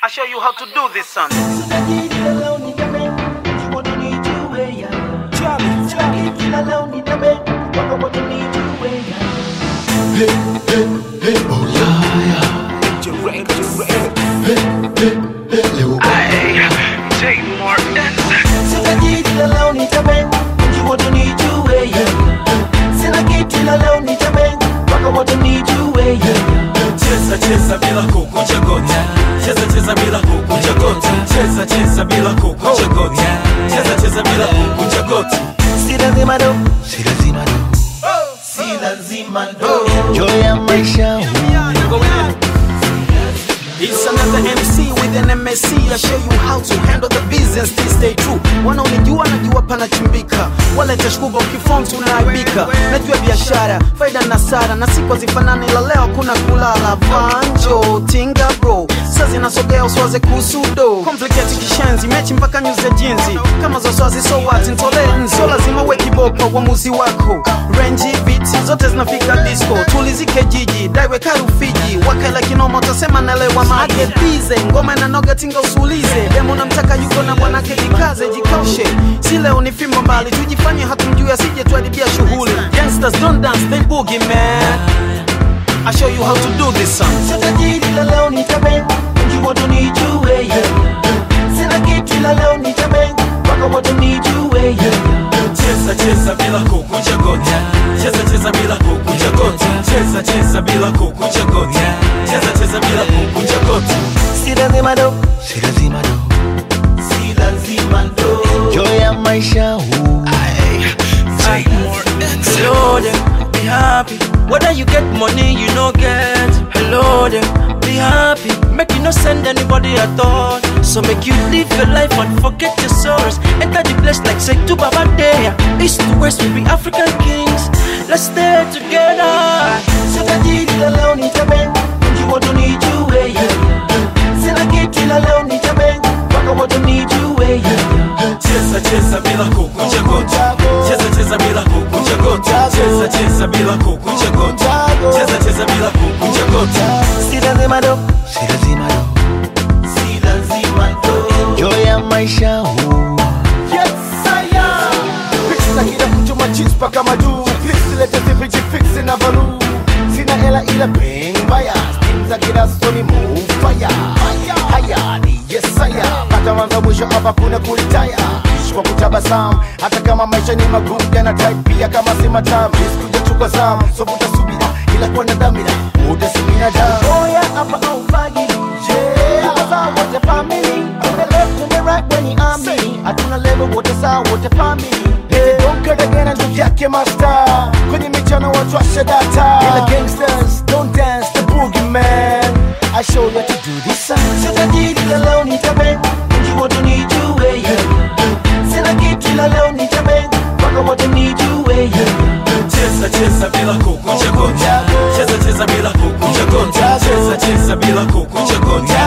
I'll show you how to do this, son. Hey, hey, hey, oh yeah. Hey, hey, hey, Leo. Take more dance. Cheza bila kukunja goti. Cheza bila kukunja goti. Cheza bila kukunja goti. Cheza bila kukunja goti. Si lazima do. Joy ya maisha. It's another MC with an MSC. I show you how to handle the business, still stay true. Wanaonijua najua panachimbika, wala tashkuba ukiform tunaibika. Najua biashara, faida na sara, na siku zifanani la leo kuna kulala. Vanjo, tinga bro, sazi nasogea uswaze kusudo. Complicate kishenzi, mechi mpaka nyuze jinzi. Kama za swazi so what, ntole nzo. Lazima uwe kiboko, uamuzi wako. Range, beats, zote zinafika disco. Tulizike jiji, daiwe karufiji. Wakala kinoma utasema nalewa maage bize. Ngoma na noga tinga usulize. Demo na mtaka yuko na mwanake jikaze jikaushe. Si leo ni fimbo mbali, tujifanye hatumjui asije tuadibia shughuli. Gangsters don't dance, they boogie man. I'll show you how to do this song. Cheza bila kukunja goti. Cheza bila kukunja goti. Cheza bila kukunja goti. Cheza bila kukunja goti. Si lazima do. Joy ya maisha. Take more dance. Hello there, be happy. Whether you get money, you no get. Hello there, be happy. Make you no send anybody at all. So make you live your life and forget your sorrows. Enter the place like say to Baba Day. East to west we be African kings. Let's stay together. Cheza bila kukunja goti. Cheza bila kukunja goti. Cheza bila kukunja goti. Cheza bila kukunja goti. Si lazima do. Joy ya maisha. Yes, I am. Pixla kila mtu machis paka madu. Pixla tefiji fixi na valu. Sina hela ila bang baya. Stimza kila soni move fire. Haya ni yes saya. Pata mwanzo mwisho hapa kuna kulitaya. Ishi kwa kutabasamu. Hata kama maisha ni magumu yana type pia kama si matamu. Isikuja chukwa zamu. So vuta subira ila kwa na dhamira. Uda si binadamu. Oya hapa au fagiri. Because I want the family. To the left, to the right when you arm me. Hatuna level wote sawa wote family. Hey, don't cut again and do yake master. Kwenye michano watu washa data. In the gangsters, don't dance the boogie man. I show you to do this song. Sina kitu la leo nitabe. Unji wote nijue. Sina kitu la leo nitabe. Waka wote nijue. Cheza bila kukunja goti. Cheza bila kukunja goti. Cheza bila kukunja goti.